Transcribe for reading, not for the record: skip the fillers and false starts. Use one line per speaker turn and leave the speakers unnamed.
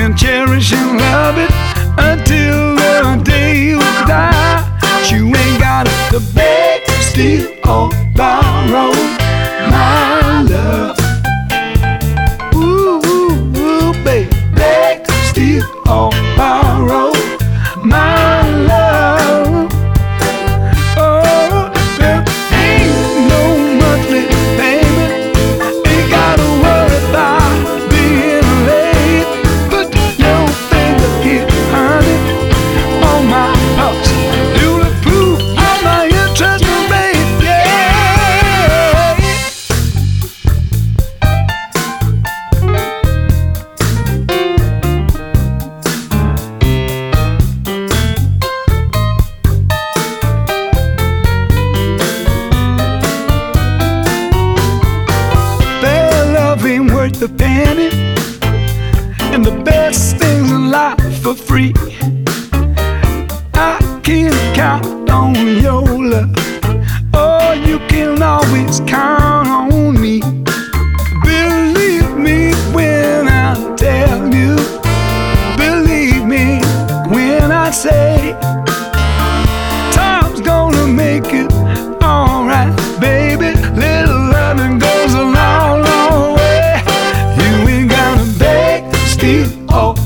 and cherish and love it until the day we die. You ain't got to beg, steal, or borrow my love. Ooh, ooh, ooh, baby, beg, steal, or borrow my love. Oh, there ain't no monthly payment. Ain't gotta worry about being late. Put your finger here, honey, on my pulse. You'll approve of my interest rate, yeah. Fair love ain't worth a penny, and the best things in life for free. I can count on your love. Oh, you can always count on me. Believe me when I tell you. Believe me when I say time's gonna make it alright, baby. Little loving goes a long, long way. You ain't gotta beg, steal, or